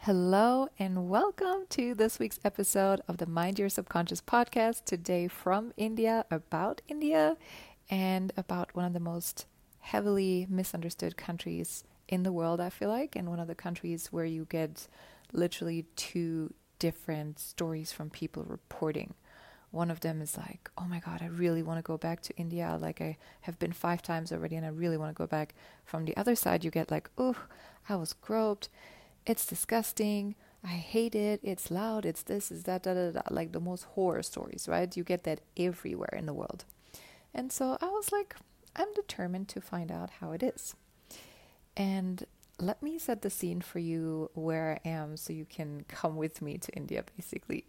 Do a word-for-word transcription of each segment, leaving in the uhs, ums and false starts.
Hello and welcome to this week's episode of the Mind Your Subconscious podcast. Today from India, about India, and about one of the most heavily misunderstood countries in the world, I feel like, and one of the countries where you get literally two different stories from people reporting. One of them is like, oh my God, I really want to go back to India. Like, I have been five times already and I really want to go back. From the other side, you get like, oh, I was groped. It's disgusting. I hate it. It's loud. It's this, it's that, da, da, da. Like the most horror stories, right? You get that everywhere in the world. And so I was like, I'm determined to find out how it is. And let me set the scene for you where I am so you can come with me to India, basically.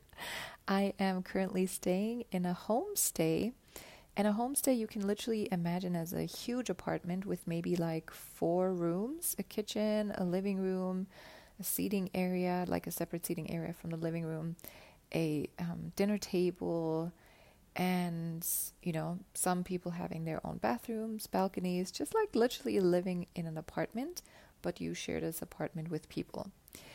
I am currently staying in a homestay. And a homestay you can literally imagine as a huge apartment with maybe like four rooms, a kitchen, a living room, a seating area, like a separate seating area from the living room, a um, dinner table, and, you know, some people having their own bathrooms, balconies, just like literally living in an apartment, but you share this apartment with people.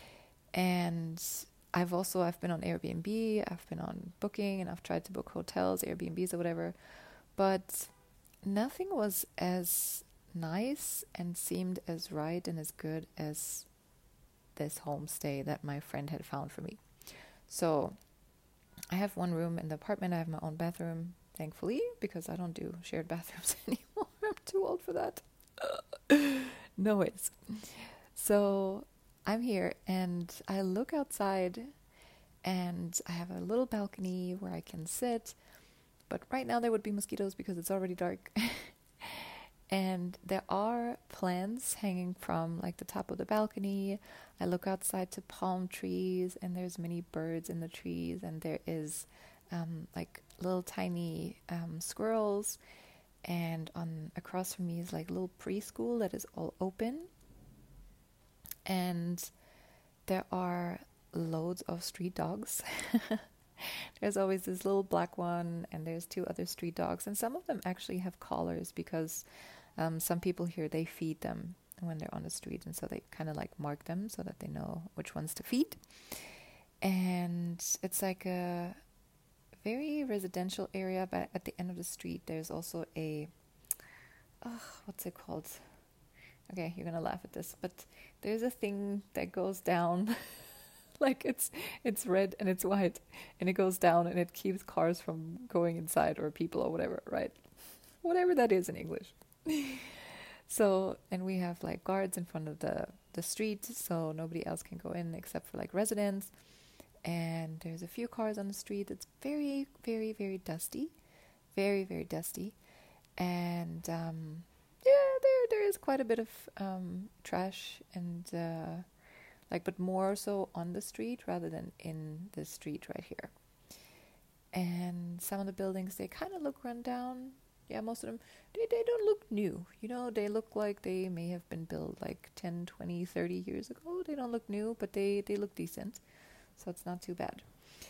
And I've also, I've been on Airbnb, I've been on Booking, and I've tried to book hotels, Airbnbs or whatever. But nothing was as nice and seemed as right and as good as this homestay that my friend had found for me. So I have one room in the apartment. I have my own bathroom, thankfully, because I don't do shared bathrooms anymore. I'm too old for that. No ways. So I'm here and I look outside and I have a little balcony where I can sit. But right now there would be mosquitoes because it's already dark. And there are plants hanging from like the top of the balcony. I look outside to palm trees and there's many birds in the trees. And there is um, like little tiny um, squirrels. And on across from me is like a little preschool that is all open. And there are loads of street dogs. There's always this little black one, and there's two other street dogs, and some of them actually have collars because um, some people here, they feed them when they're on the street, and so they kind of like mark them so that they know which ones to feed. And it's like a very residential area, but at the end of the street there's also a oh, what's it called? Okay, you're gonna laugh at this, but there's a thing that goes down. Like it's it's red and it's white and it goes down and it keeps cars from going inside or people or whatever, right? Whatever that is in English. So, and we have like guards in front of the, the street so nobody else can go in except for like residents. And there's a few cars on the street. It's very, very, very dusty. Very, very dusty. And um, yeah, there there is quite a bit of um, trash and... Uh, Like, but more so on the street rather than in the street right here. And some of the buildings, they kind of look run down. Yeah, most of them, they, they don't look new. You know, they look like they may have been built like ten, twenty, thirty years ago. They don't look new, but they, they look decent. So it's not too bad.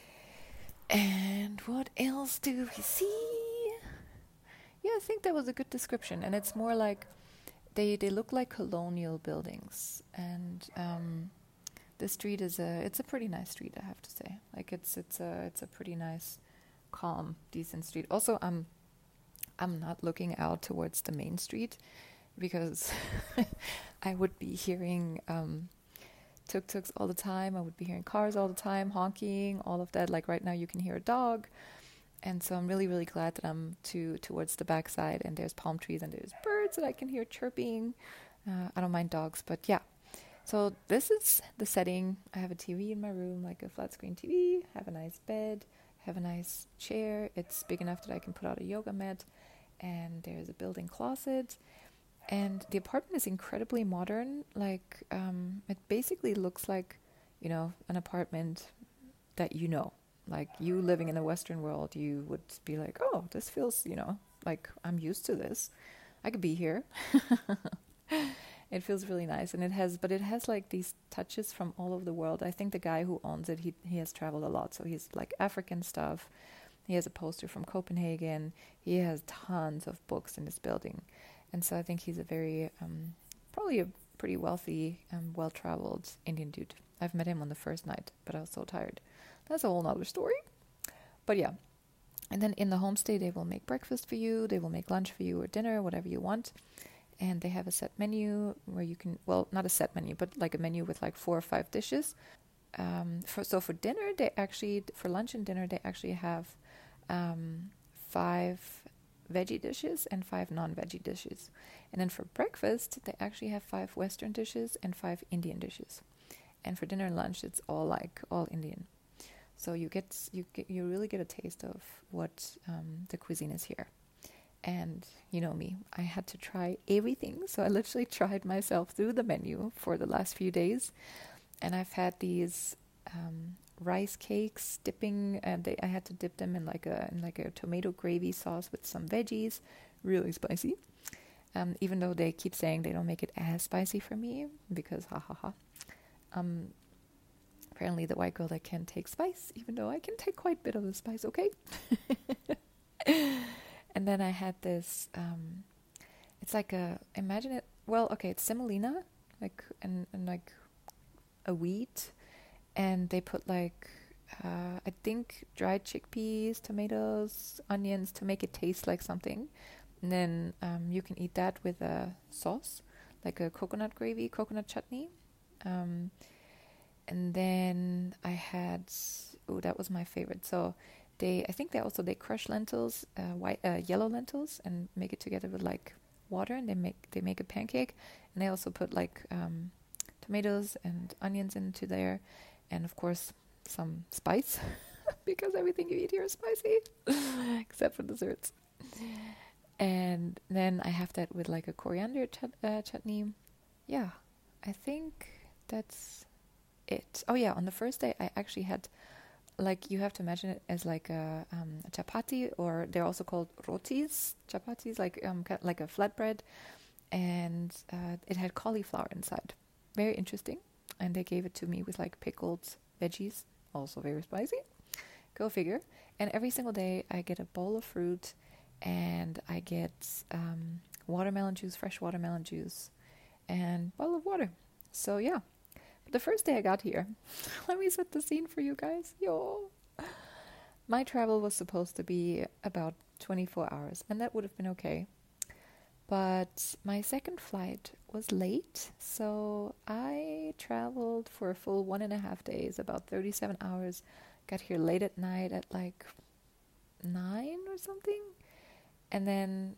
And what else do we see? Yeah, I think that was a good description. And it's more like, they, they look like colonial buildings. And, um... the street is a it's a pretty nice street, I have to say. Like it's it's a it's a pretty nice, calm, decent street. Also, I'm I'm not looking out towards the main street because I would be hearing um, tuk-tuks all the time. I would be hearing cars all the time, honking, all of that. Like right now you can hear a dog. And so I'm really, really glad that I'm to towards the backside and there's palm trees and there's birds that I can hear chirping. Uh, I don't mind dogs, but yeah. So this is the setting. I have a T V in my room, like a flat screen T V, have a nice bed, have a nice chair. It's big enough that I can put out a yoga mat, and there's a built-in closet. And the apartment is incredibly modern. Like, um, it basically looks like, you know, an apartment that you know. Like, you living in the Western world, you would be like, oh, this feels, you know, like I'm used to this. I could be here. It feels really nice, and it has, but it has like these touches from all over the world. I think the guy who owns it, he he has traveled a lot, so he's like African stuff. He has a poster from Copenhagen. He has tons of books in this building, and so I think he's a very um, probably a pretty wealthy, um, well-traveled Indian dude. I've met him on the first night, but I was so tired. That's a whole nother story. But yeah. And then in the homestay, they will make breakfast for you. They will make lunch for you or dinner, whatever you want. And they have a set menu where you can, well, not a set menu, but like a menu with like four or five dishes. Um, for, so for dinner, they actually, for lunch and dinner, they actually have um, five veggie dishes and five non-veggie dishes. And then for breakfast, they actually have five Western dishes and five Indian dishes. And for dinner and lunch, it's all like all Indian. So you get you get, you really get a taste of what um, the cuisine is here. And you know me, I had to try everything. So I literally tried myself through the menu for the last few days. And I've had these um, rice cakes dipping, and they, I had to dip them in like a in like a tomato gravy sauce with some veggies, really spicy. Um, even though they keep saying they don't make it as spicy for me, because ha ha ha. Um, apparently the white girl that can take spice, even though I can take quite a bit of the spice, okay? And then I had this, um, it's like a, imagine it, well, okay, it's semolina, like, and, and like a wheat, and they put like, uh, I think dried chickpeas, tomatoes, onions to make it taste like something. And then um, you can eat that with a sauce, like a coconut gravy, coconut chutney. Um, and then I had, oh, that was my favorite. So they, I think they also, they crush lentils, uh, white, uh, yellow lentils, and make it together with like water, and they make, they make a pancake. And they also put like um, tomatoes and onions into there. And of course, some spice, because everything you eat here is spicy, except for desserts. And then I have that with like a coriander chut- uh, chutney. Yeah, I think that's it. Oh yeah, on the first day I actually had, like, you have to imagine it as like a, um, a chapati, or they're also called rotis, chapatis, like um, like a flatbread, and uh, it had cauliflower inside. Very interesting. And they gave it to me with like pickled veggies, also very spicy. Go figure. And every single day I get a bowl of fruit, and I get um, watermelon juice, fresh watermelon juice, and bottle of water. So yeah. But the first day I got here, let me set the scene for you guys. Yo. My travel was supposed to be about twenty-four hours, and that would have been okay. But my second flight was late, so I traveled for a full one and a half days, about thirty-seven hours. Got here late at night at like nine or something. And then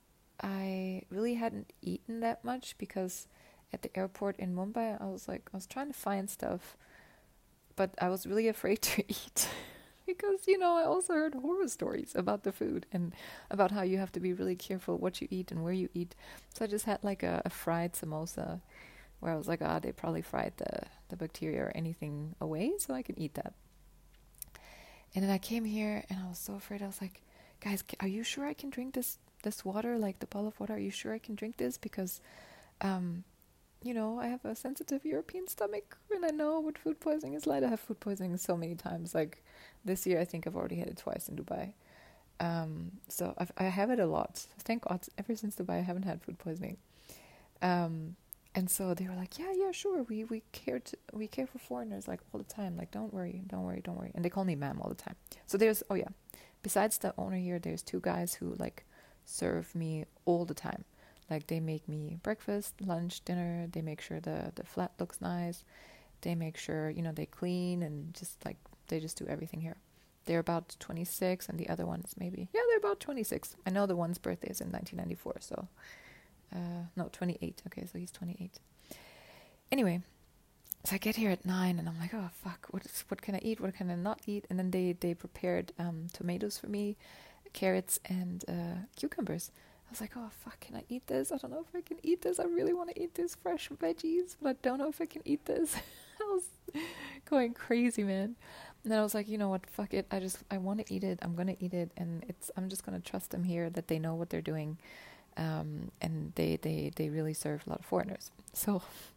I really hadn't eaten that much, because at the airport in Mumbai, I was like, I was trying to find stuff, but I was really afraid to eat. Because, you know, I also heard horror stories about the food and about how you have to be really careful what you eat and where you eat. So I just had like a, a fried samosa, where I was like, ah, they probably fried the, the bacteria or anything away, so I can eat that. And then I came here and I was so afraid. I was like, guys, are you sure I can drink this this water, like the bottle of water? Are you sure I can drink this? Because, um, you know, I have a sensitive European stomach, and I know what food poisoning is like. I have food poisoning so many times. Like this year, I think I've already had it twice in Dubai. Um, so I've, I have it a lot. Thank God, ever since Dubai, I haven't had food poisoning. Um, and so they were like, yeah, yeah, sure. We we care to, we care for foreigners like all the time. Like, don't worry, don't worry, don't worry. And they call me ma'am all the time. So there's, oh yeah, besides the owner here, there's two guys who like serve me all the time. Like they make me breakfast, lunch, dinner. They make sure the, the flat looks nice. They make sure, you know, they clean, and just like, they just do everything here. They're about twenty-six, and the other one is maybe, yeah, they're about twenty-six. I know the one's birthday is in nineteen ninety-four, so, uh, no, twenty-eight. Okay, so he's twenty-eight. Anyway, so I get here at nine, and I'm like, oh, fuck, what is, what can I eat? What can I not eat? And then they, they prepared um, tomatoes for me, carrots, and uh, cucumbers. I was like, oh, fuck, can I eat this? I don't know if I can eat this. I really want to eat these fresh veggies, but I don't know if I can eat this. I was going crazy, man. And then I was like, you know what, fuck it. I just, I want to eat it. I'm going to eat it. And it's, I'm just going to trust them here that they know what they're doing. Um, and they, they, they really serve a lot of foreigners. So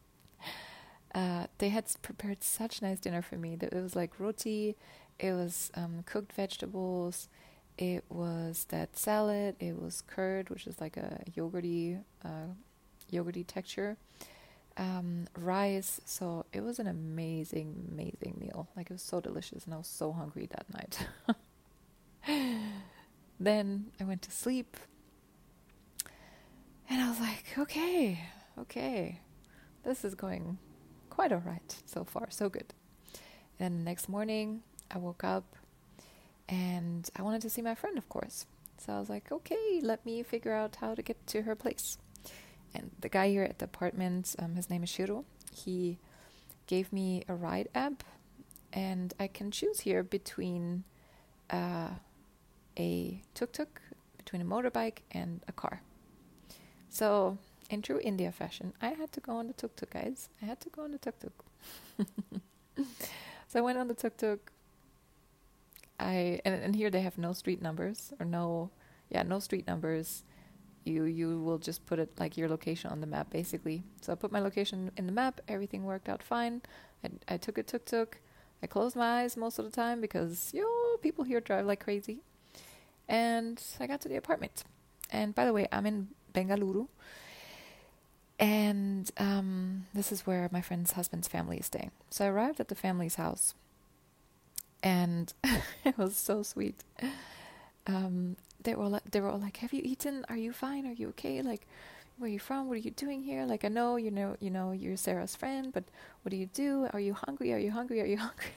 uh, they had prepared such nice dinner for me. It was like roti. It was um, cooked vegetables. It was that salad. It was curd, which is like a yogurty, uh, yogurty texture. um, rice. So it was an amazing, amazing meal. Like it was so delicious, and I was so hungry that night. Then I went to sleep, and I was like, okay, okay, this is going quite all right so far, so good. And the next morning, I woke up, and I wanted to see my friend, of course. So I was like, okay, let me figure out how to get to her place. And the guy here at the apartment, um, his name is Shiro. He gave me a ride app, and I can choose here between uh, a tuk-tuk, between a motorbike and a car. So in true India fashion, I had to go on the tuk-tuk, guys. I had to go on the tuk-tuk. So I went on the tuk-tuk. I and, and here they have no street numbers or no, yeah, no street numbers. You you will just put it like your location on the map, basically. So I put my location in the map. Everything worked out fine. I, I took a tuk-tuk. I closed my eyes most of the time because, yo, people here drive like crazy. And I got to the apartment. And by the way, I'm in Bengaluru. And um, this is where my friend's husband's family is staying. So I arrived at the family's house. And it was so sweet. Um, they were like, they were all like, "Have you eaten? Are you fine? Are you okay? Like, where are you from? What are you doing here? Like, I know you know you know you're Sarah's friend, but what do you do? Are you hungry? Are you hungry? Are you hungry?"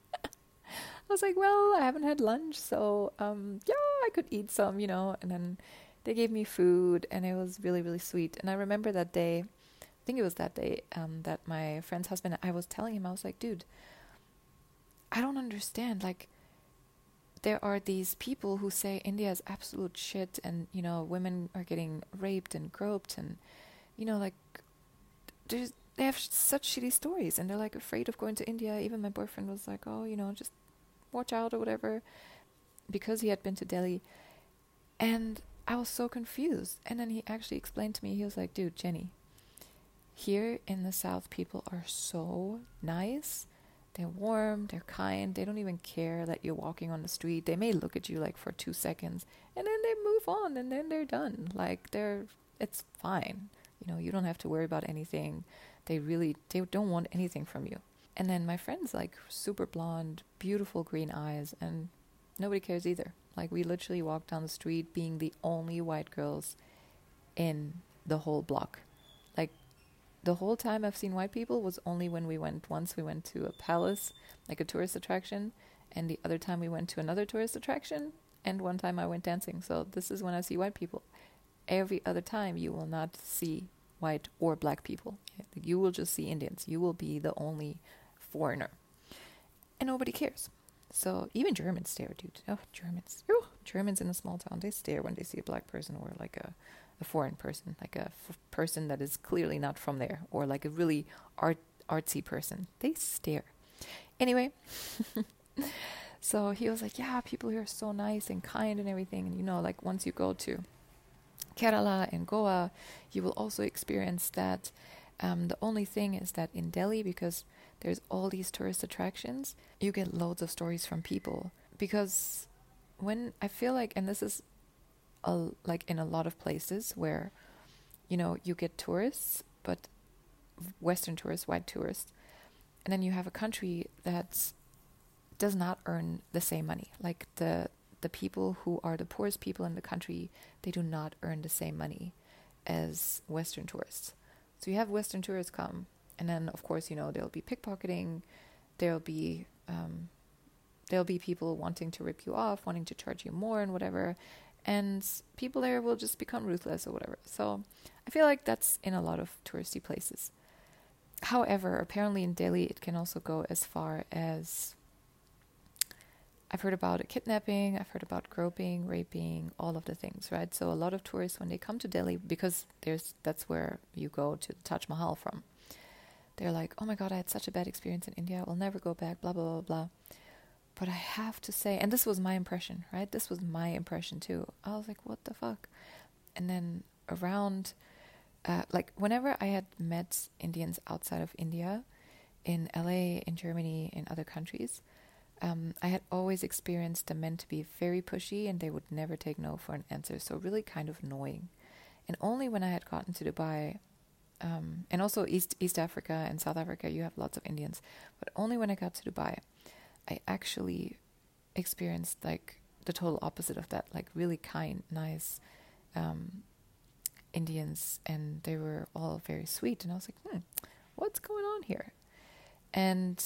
I was like, "Well, I haven't had lunch, so um, yeah, I could eat some, you know." And then they gave me food, and it was really really sweet. And I remember that day. I think it was that day um, that my friend's husband. I was telling him, I was like, "Dude, I don't understand. Like, there are these people who say India is absolute shit, and you know women are getting raped and groped, and you know like there's they have sh- such shitty stories, and they're like afraid of going to India." Even my boyfriend was like, "Oh, you know, just watch out or whatever," because he had been to Delhi, and I was so confused. And then he actually explained to me. He was like, "Dude, Jenny, here in the South, people are so nice." They're warm, they're kind, they don't even care that you're walking on the street. They may look at you like for two seconds and then they move on and then they're done. Like they're, it's fine. You know, you don't have to worry about anything. They really, they don't want anything from you. And then my friend's like super blonde, beautiful green eyes, and nobody cares either. Like we literally walked down the street being the only white girls in the whole block. Like, the whole time I've seen white people was only when we went, once we went to a palace, like a tourist attraction, and the other time we went to another tourist attraction, and one time I went dancing. So this is when I see white people. Every other time you will not see white or black people. You will just see Indians. You will be the only foreigner. And nobody cares. So even Germans stare, dude. Oh, Germans. Oh, Germans in a small town, they stare when they see a black person or like a a foreign person, like a f- person that is clearly not from there, or like a really art artsy person. They stare. Anyway, so he was like, "Yeah, people here are so nice and kind and everything." And you know, like once you go to Kerala and Goa, you will also experience that. Um, the only thing is that in Delhi, because there's all these tourist attractions, you get loads of stories from people. Because when I feel like, and this is A, like in a lot of places where, you know, you get tourists, but Western tourists, white tourists, and then you have a country that does not earn the same money. Like the the people who are the poorest people in the country, they do not earn the same money as Western tourists. So you have Western tourists come, and then of course, you know, there'll be pickpocketing, there'll be um, there'll be people wanting to rip you off, wanting to charge you more and whatever. And people there will just become ruthless or whatever. So I feel like that's in a lot of touristy places. However, apparently in Delhi, it can also go as far as, I've heard about a kidnapping, I've heard about groping, raping, all of the things, right? So a lot of tourists, when they come to Delhi, because there's that's where you go to Taj Mahal from, they're like, "Oh my God, I had such a bad experience in India. I will never go back, blah, blah, blah, blah." But I have to say, and this was my impression, right? This was my impression too. I was like, what the fuck? And then around, uh, like whenever I had met Indians outside of India, in L A, in Germany, in other countries, um, I had always experienced the men to be very pushy and they would never take no for an answer. So really kind of annoying. And only when I had gotten to Dubai, um, and also East East Africa and South Africa, you have lots of Indians. But only when I got to Dubai, I actually experienced like the total opposite of that, like really kind, nice um, Indians, and they were all very sweet. And I was like, hmm, what's going on here? And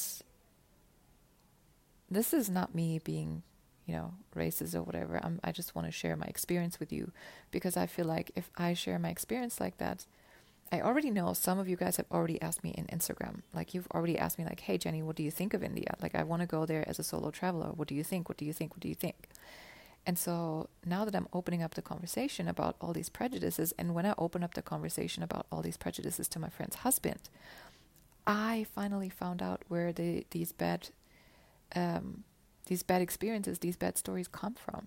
this is not me being, you know, racist or whatever. I'm, I just want to share my experience with you, because I feel like if I share my experience like that, I already know some of you guys have already asked me in Instagram. Like, you've already asked me like, hey, Jenny, what do you think of India? Like, I want to go there as a solo traveler. What do you think? What do you think? What do you think? And so now that I'm opening up the conversation about all these prejudices, and when I open up the conversation about all these prejudices to my friend's husband, I finally found out where the, these bad um, these bad experiences, these bad stories come from.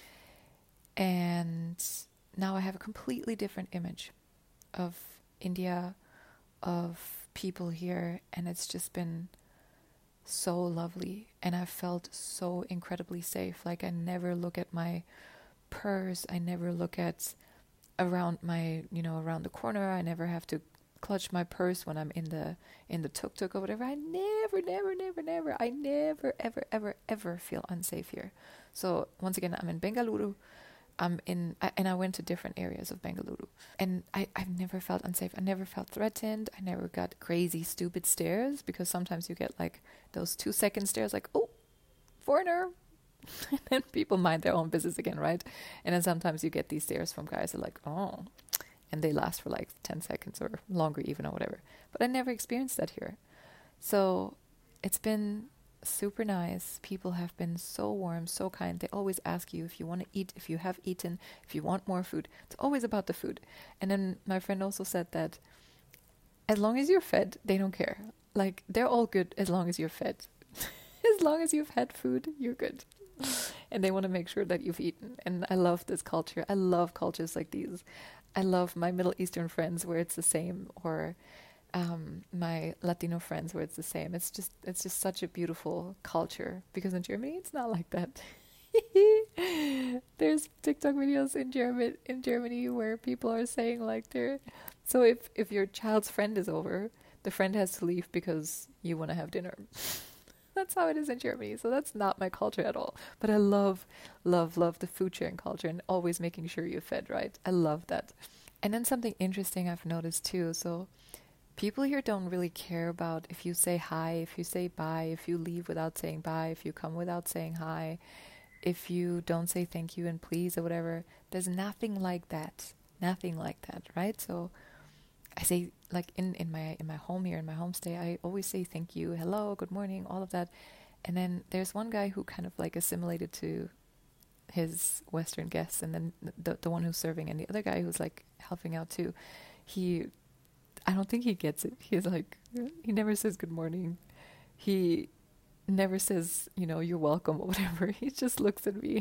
And now I have a completely different image of India, of people here, and it's just been so lovely, and I felt so incredibly safe. Like, I never look at my purse, I never look at around my, you know, around the corner. I never have to clutch my purse when I'm in the in the tuk-tuk or whatever. I never, never, never, never, I never, ever, ever, ever feel unsafe here. So once again, I'm in Bengaluru. I'm in, I, and I went to different areas of Bengaluru, and I, I've never felt unsafe. I never felt threatened. I never got crazy, stupid stares, because sometimes you get like those two second stares, like, oh, foreigner. And then people mind their own business again, right? And then sometimes you get these stares from guys that are like, oh, and they last for like ten seconds or longer even, or whatever. But I never experienced that here. So it's been super nice. People have been so warm, so kind. They always ask you if you want to eat, if you have eaten, if you want more food. It's always about the food. And then my friend also said that as long as you're fed, they don't care. Like, they're all good as long as you're fed. As long as you've had food, you're good. And they want to make sure that you've eaten. And I love this culture. I love cultures like these. I love my Middle Eastern friends where it's the same, or um, my Latino friends where it's the same. It's just it's just such a beautiful culture, because in Germany it's not like that. There's TikTok videos in German in Germany where people are saying like they're so if if your child's friend is over, the friend has to leave because you want to have dinner. That's how it is in Germany. So that's not my culture at all. But I love, love, love the food sharing culture, and always making sure you're fed, right? I love that. And then something interesting I've noticed too. So people here don't really care about if you say hi, if you say bye, if you leave without saying bye, if you come without saying hi, if you don't say thank you and please or whatever. There's nothing like that. Nothing like that, right? So I say, like, in, in my in my home here, in my homestay, I always say thank you, hello, good morning, all of that. And then there's one guy who kind of like assimilated to his Western guests, and then the the one who's serving, and the other guy who's like helping out too. He, I don't think he gets it. He's like, he never says good morning. He never says, you know, you're welcome or whatever. He just looks at me.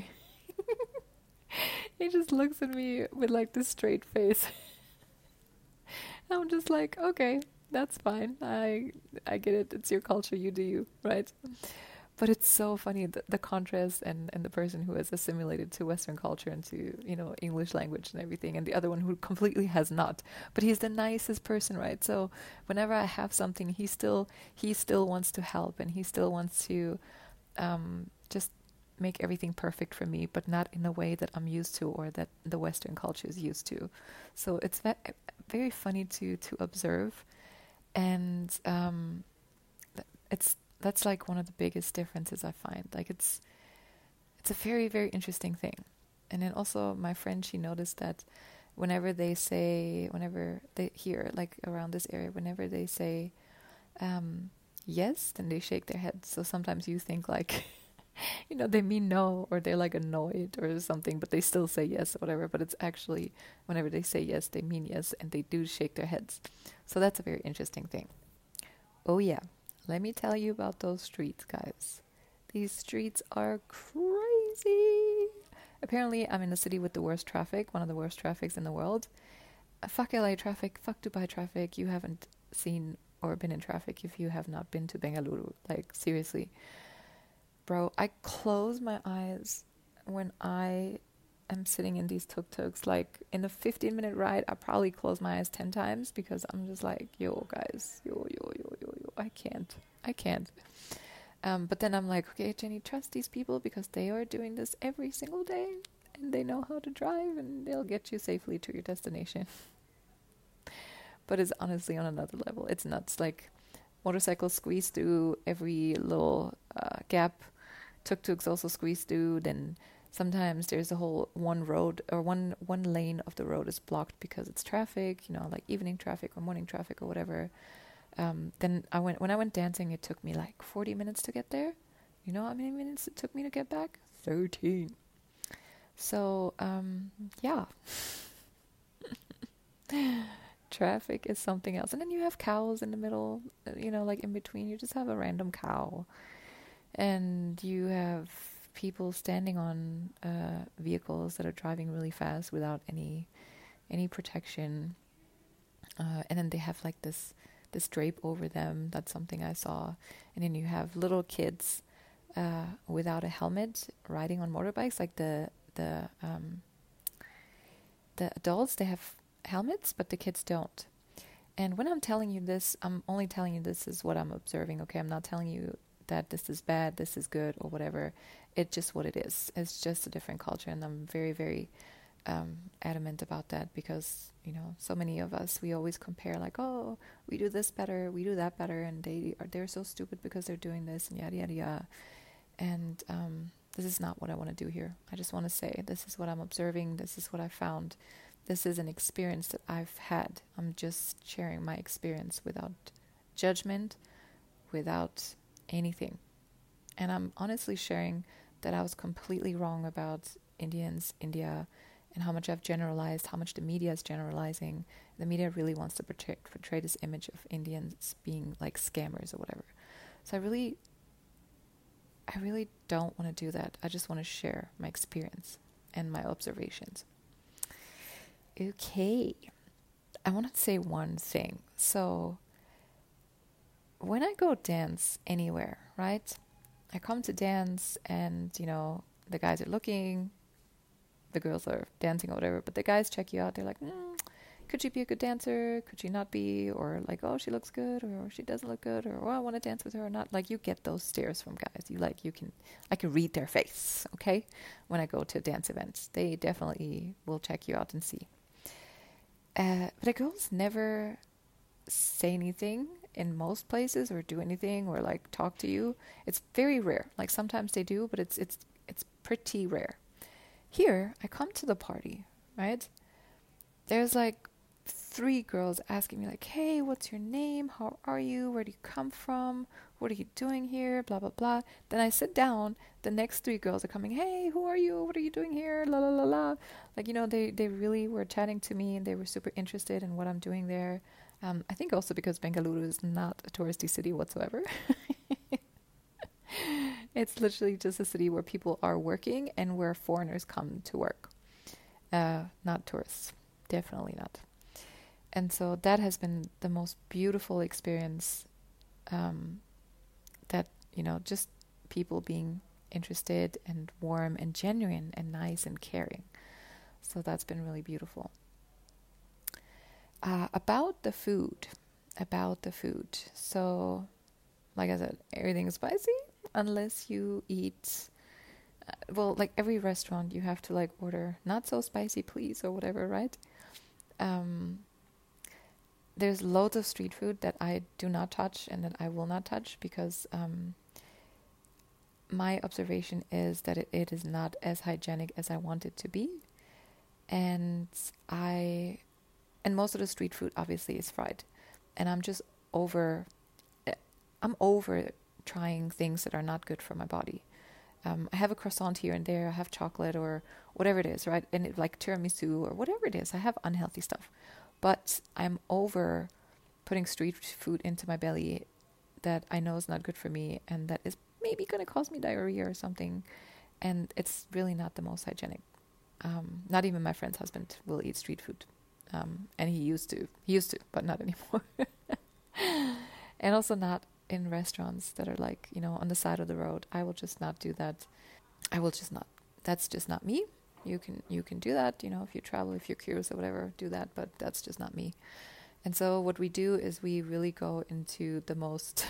He just looks at me with like this straight face. I'm just like, okay, that's fine. I I get it. It's your culture. You do you, right? But it's so funny, the, the contrast, and, and the person who has assimilated to Western culture and to, you know, English language and everything, and the other one who completely has not. But he's the nicest person, right? So whenever I have something, he still he still wants to help, and he still wants to um, just make everything perfect for me, but not in a way that I'm used to or that the Western culture is used to. So it's ve- very funny to to observe, and um, it's that's like one of the biggest differences I find. Like, it's it's a very, very interesting thing. And then also my friend, she noticed that whenever they say, whenever they hear, like around this area, whenever they say um, yes, then they shake their head. So sometimes you think like, you know, they mean no, or they're like annoyed or something, but they still say yes or whatever. But it's actually, whenever they say yes, they mean yes, and they do shake their heads. So that's a very interesting thing. Oh yeah, let me tell you about those streets, guys. These streets are crazy. Apparently, I'm in a city with the worst traffic, one of the worst traffics in the world. Uh, fuck L A traffic, fuck Dubai traffic. You haven't seen or been in traffic if you have not been to Bengaluru. Like, seriously. Bro, I close my eyes when I am sitting in these tuk-tuks, like in a fifteen minute ride, I probably close my eyes ten times because I'm just like, yo, guys, yo, yo, yo, yo, yo, I can't, I can't. Um, but then I'm like, okay, Jenny, trust these people because they are doing this every single day and they know how to drive and they'll get you safely to your destination. But it's honestly on another level. It's nuts. Like motorcycles squeeze through every little uh, gap. Tuk-tuks also squeeze through. Then sometimes there's a whole one road or one one lane of the road is blocked because it's traffic, you know, like evening traffic or morning traffic or whatever. Um, then I went when I went dancing. It took me like forty minutes to get there. You know how many minutes it took me to get back? thirteen. So um, yeah, traffic is something else. And then you have cows in the middle. You know, like in between, you just have a random cow, and you have people standing on uh, vehicles that are driving really fast without any any protection. Uh, and then they have like this. this drape over them. That's something I saw. And then you have little kids uh, without a helmet riding on motorbikes. Like the the um, the adults, they have helmets, but the kids don't. And when I'm telling you this, I'm only telling you this is what I'm observing. Okay, I'm not telling you that this is bad, this is good, or whatever. It's just what it is. It's just a different culture, and I'm very, very um, adamant about that because, you know, so many of us, we always compare like, oh, we do this better, we do that better, and they are they're so stupid because they're doing this, and yada yada yada. And um, this is not what I want to do here. I just want to say this is what I'm observing. This is what I found. This is an experience that I've had. I'm just sharing my experience without judgment, without anything. And I'm honestly sharing that I was completely wrong about Indians, India, and how much I've generalized, how much the media is generalizing. The media really wants to portray, portray this image of Indians being like scammers or whatever. So I really, I really don't want to do that. I just want to share my experience and my observations. Okay. I want to say one thing. So when I go dance anywhere, right? I come to dance and, you know, the guys are looking, the girls are dancing or whatever, but the guys check you out. They're like, mm, could she be a good dancer? Could she not be? Or like, oh, she looks good, or she doesn't look good, or oh, I want to dance with her or not. Like, you get those stares from guys. You like, you can, I can read their face, okay? When I go to dance events, they definitely will check you out and see. Uh, but the girls never say anything in most places or do anything or like talk to you. It's very rare. Like sometimes they do, but it's it's it's pretty rare. Here, I come to the party, right? There's like three girls asking me like, hey, what's your name? How are you? Where do you come from? What are you doing here? Blah, blah, blah. Then I sit down. The next three girls are coming, hey, who are you? What are you doing here? La, la, la, la. Like, you know, they, they really were chatting to me and they were super interested in what I'm doing there. Um, I think also because Bengaluru is not a touristy city whatsoever. It's literally just a city where people are working and where foreigners come to work. Uh, not tourists. Definitely not. And so that has been the most beautiful experience, um, that, you know, just people being interested and warm and genuine and nice and caring. So that's been really beautiful. Uh, about the food, about the food. So, like I said, everything is spicy unless you eat, uh, well, like every restaurant you have to like order not so spicy please or whatever, right? Um, there's loads of street food that I do not touch and that I will not touch because um, my observation is that it, it is not as hygienic as I want it to be. And I, and most of the street food obviously is fried. And I'm just over, I'm over trying things that are not good for my body. Um, I have a croissant here and there, I have chocolate or whatever it is, right? And it, like tiramisu or whatever it is, I have unhealthy stuff. But I'm over putting street food into my belly that I know is not good for me and that is maybe going to cause me diarrhea or something. And it's really not the most hygienic. Um, not even my friend's husband will eat street food. Um, and he used to. He used to, but not anymore. And also not in restaurants that are like, you know, on the side of the road. I will just not do that. I will just not. That's just not me. You can you can do that, you know, if you travel, if you're curious or whatever, do that. But that's just not me. And so what we do is we really go into the most,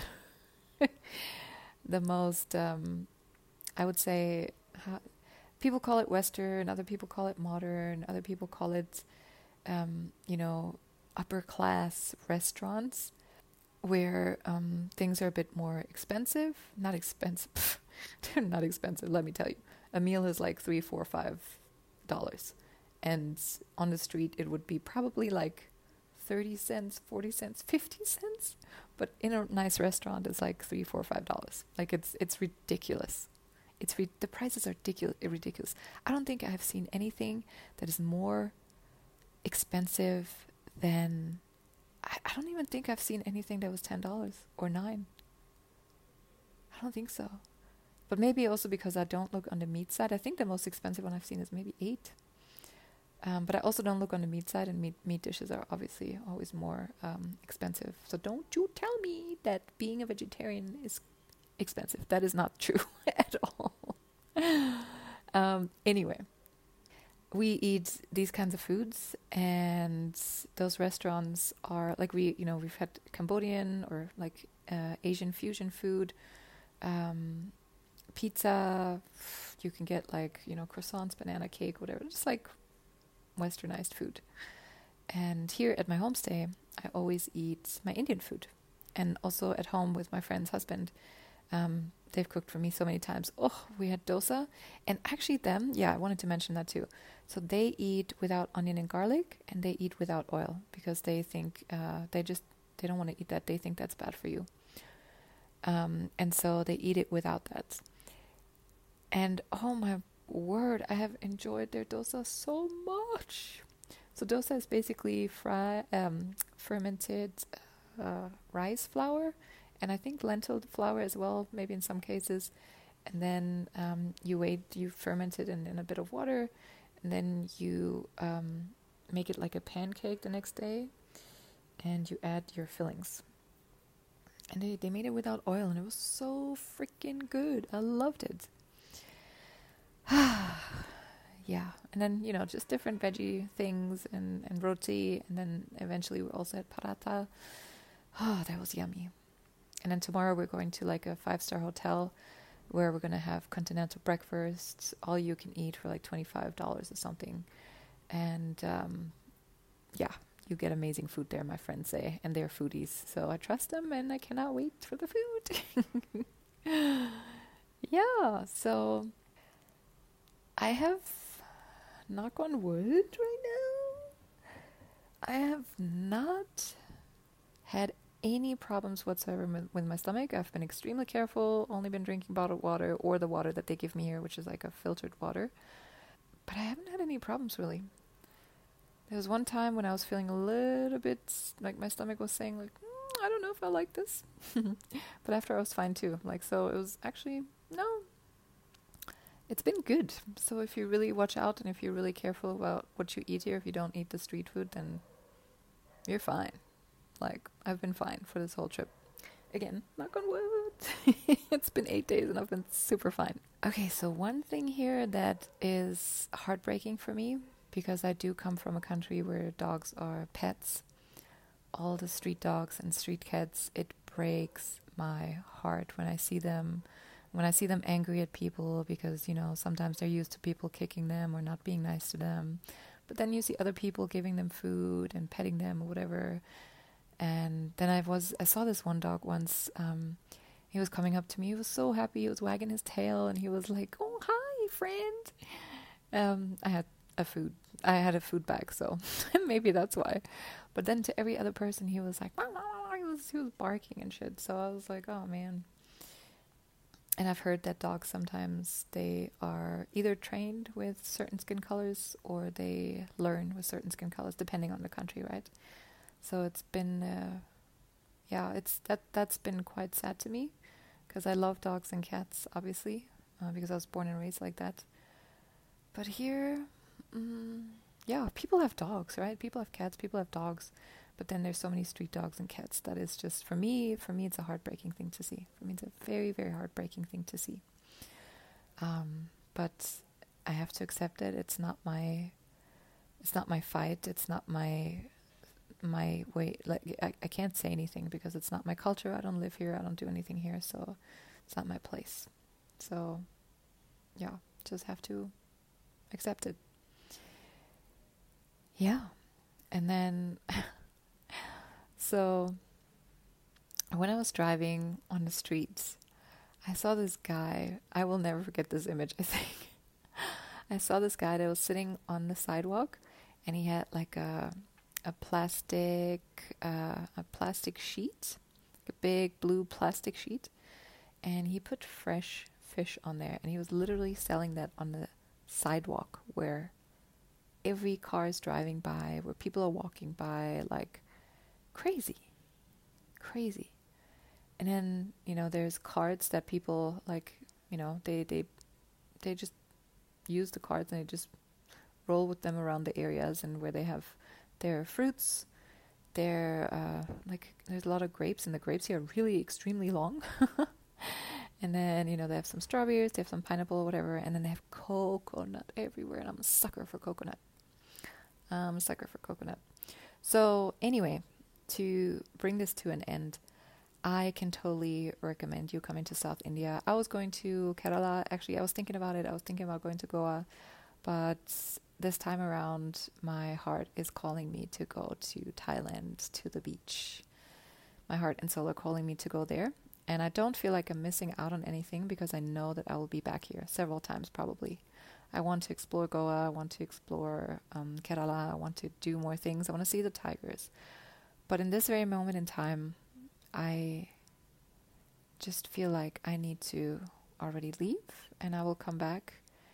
the most, um, I would say, how, people call it Western, other people call it modern, other people call it, um, you know, upper class restaurants where um, things are a bit more expensive. Not expensive. They're not expensive, let me tell you. A meal is like three, four, five dollars. And on the street, it would be probably like thirty cents, forty cents, fifty cents. But in a nice restaurant, it's like three, four, five dollars. Like it's it's ridiculous. It's re- the prices are ridiculous. Ridiculous. I don't think I have seen anything that is more expensive than. I, I don't even think I've seen anything that was ten dollars or nine. I don't think so. But maybe also because I don't look on the meat side. I think the most expensive one I've seen is maybe eight. Um, but I also don't look on the meat side, and meat meat dishes are obviously always more um, expensive. So don't you tell me that being a vegetarian is expensive. That is not true at all. um, anyway, we eat these kinds of foods, and those restaurants are like we, you know, we've had Cambodian or like uh, Asian fusion food, um, pizza. You can get like, you know, croissants, banana cake, whatever. Just like Westernized food. And here at my homestay, I always eat my Indian food. And also at home with my friend's husband, um, they've cooked for me so many times. Oh, we had dosa. And actually them, yeah, I wanted to mention that too. So they eat without onion and garlic, and they eat without oil because they think, uh, they just, they don't want to eat that. They think that's bad for you. Um, and so they eat it without that. And oh my word, I have enjoyed their dosa so much. So dosa is basically fry, um, fermented uh, rice flour, and I think lentil flour as well, maybe in some cases. And then um, you wait, you ferment it in, in a bit of water, and then you um, make it like a pancake the next day, and you add your fillings. And they, they made it without oil, and it was so freaking good. I loved it. Yeah, and then, you know, just different veggie things and, and roti, and then eventually we also had paratha. Oh, that was yummy. And then tomorrow we're going to like a five-star hotel where we're going to have continental breakfasts, all you can eat for like twenty-five dollars or something. And um, yeah, you get amazing food there, my friends say, and they're foodies. So I trust them, and I cannot wait for the food. Yeah, so I have, knock on wood right now, I have not had any problems whatsoever with, with my stomach. I've been extremely careful, only been drinking bottled water or the water that they give me here, which is like a filtered water. But I haven't had any problems really. There was one time when I was feeling a little bit, like my stomach was saying like, mm, I don't know if I like this. But after I was fine too. Like, so it was actually, no, it's been good. So if you really watch out and if you're really careful about what you eat here, if you don't eat the street food, then you're fine. Like, I've been fine for this whole trip. Again, knock on wood. It's been eight days and I've been super fine. Okay, so one thing here that is heartbreaking for me, because I do come from a country where dogs are pets, all the street dogs and street cats, it breaks my heart when I see them When I see them angry at people because, you know, sometimes they're used to people kicking them or not being nice to them. But then you see other people giving them food and petting them or whatever. And then I was, I saw this one dog once. Um, he was coming up to me. He was so happy. He was wagging his tail and he was like, "Oh, hi, friend." Um, I had a food. I had a food bag, so maybe that's why. But then to every other person, he was like, "Wah, wah, wah." he was he was barking and shit. So I was like, oh man. And I've heard that dogs sometimes they are either trained with certain skin colors or they learn with certain skin colors, depending on the country, right? So it's been, uh, yeah, it's that that's been quite sad to me because I love dogs and cats, obviously, uh, because I was born and raised like that. But here, mm, yeah, people have dogs, right? People have cats, people have dogs. But then there's so many street dogs and cats that is just, for me, for me, it's a heartbreaking thing to see. For me, it's a very, very heartbreaking thing to see. Um, but I have to accept it. It's not my, it's not my fight. It's not my, my way. Like I, I can't say anything because it's not my culture. I don't live here. I don't do anything here. So it's not my place. So yeah, just have to accept it. Yeah. And then, so when I was driving on the streets, I saw this guy. I will never forget this image, I think. I saw this guy that was sitting on the sidewalk, and he had like a a plastic uh, a plastic sheet, like a big blue plastic sheet, and he put fresh fish on there, and he was literally selling that on the sidewalk where every car is driving by, where people are walking by, like crazy, crazy. And then, you know, there's cards that people like, you know, they they they just use the cards and they just roll with them around the areas and where they have their fruits. Their uh, like there's a lot of grapes, and the grapes here are really extremely long. And then, you know, they have some strawberries, they have some pineapple, whatever, and then they have coconut everywhere, and I'm a sucker for coconut. I'm a sucker for coconut. So anyway, to bring this to an end, I can totally recommend you coming to South India. I was going to Kerala. Actually, I was thinking about it. I was thinking about going to Goa. But this time around, my heart is calling me to go to Thailand, to the beach. My heart and soul are calling me to go there. And I don't feel like I'm missing out on anything because I know that I will be back here several times probably. I want to explore Goa. I want to explore um, Kerala. I want to do more things. I want to see the tigers. But in this very moment in time, I just feel like I need to already leave, and I will come back,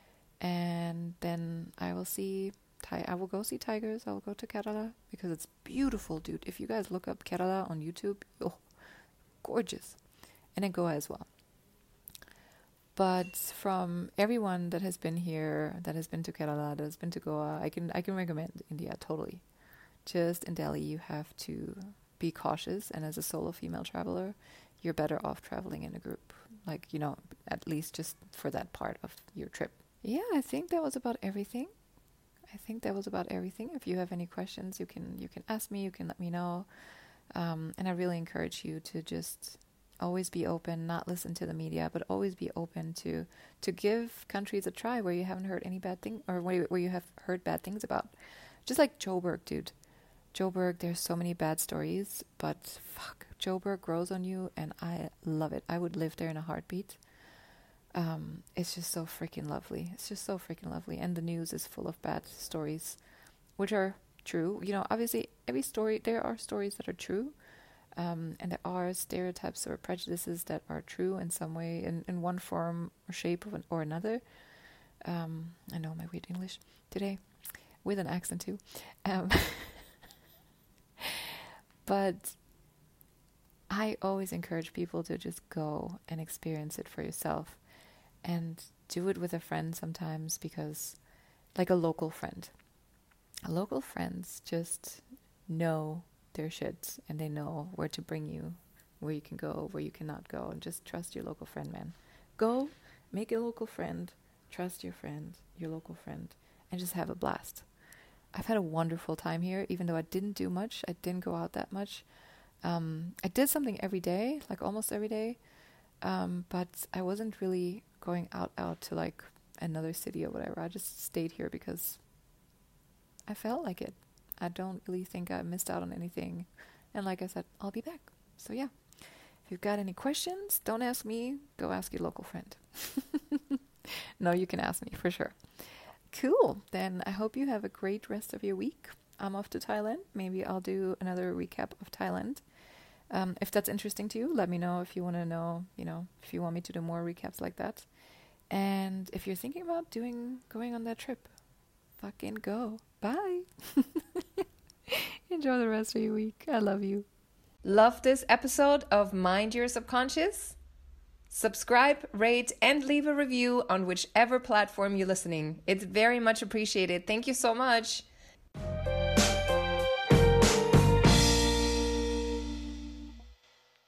and then I will see, Thai- I will go see tigers. I will go to Kerala because it's beautiful, dude. If you guys look up Kerala on YouTube, oh, gorgeous. And then Goa as well. But from everyone that has been here, that has been to Kerala, that has been to Goa, I can I can recommend India totally. Just in Delhi, you have to be cautious, and as a solo female traveler, you're better off traveling in a group. Like, you know, at least just for that part of your trip. Yeah, I think that was about everything. I think that was about everything. If you have any questions, you can you can ask me. You can let me know. Um, and I really encourage you to just always be open, not listen to the media, but always be open to to give countries a try where you haven't heard any bad thing, or where you, where you have heard bad things about. Just like Joburg, dude. Joburg, there's so many bad stories, but fuck, Joburg grows on you, and I love it. I would live there in a heartbeat. Um, it's just so freaking lovely. It's just so freaking lovely. And the news is full of bad stories, which are true. You know, obviously, every story, there are stories that are true. Um, and there are stereotypes or prejudices that are true in some way, in, in one form or shape of an, or another. Um, I know my weird English today, with an accent too. Um, but I always encourage people to just go and experience it for yourself, and do it with a friend sometimes, because, like a local friend, local friends just know their shit, and they know where to bring you, where you can go, where you cannot go, and just trust your local friend, man. Go, make a local friend, trust your friend, your local friend, and just have a blast. I've had a wonderful time here, even though I didn't do much. I didn't go out that much. Um, I did something every day, like almost every day, um, but I wasn't really going out out to like another city or whatever. I just stayed here because I felt like it. I don't really think I missed out on anything. And like I said, I'll be back. So yeah, if you've got any questions, don't ask me. Go ask your local friend. No, you can ask me for sure. Cool. Then I hope you have a great rest of your week. I'm off to Thailand. Maybe I'll do another recap of Thailand. Um, if that's interesting to you, let me know if you want to know, you know, if you want me to do more recaps like that. And if you're thinking about doing, going on that trip, fucking go. Bye. Enjoy the rest of your week. I love you. Love this episode of Mind Your Subconscious? Subscribe, rate, and leave a review on whichever platform you're listening. It's very much appreciated. Thank you so much.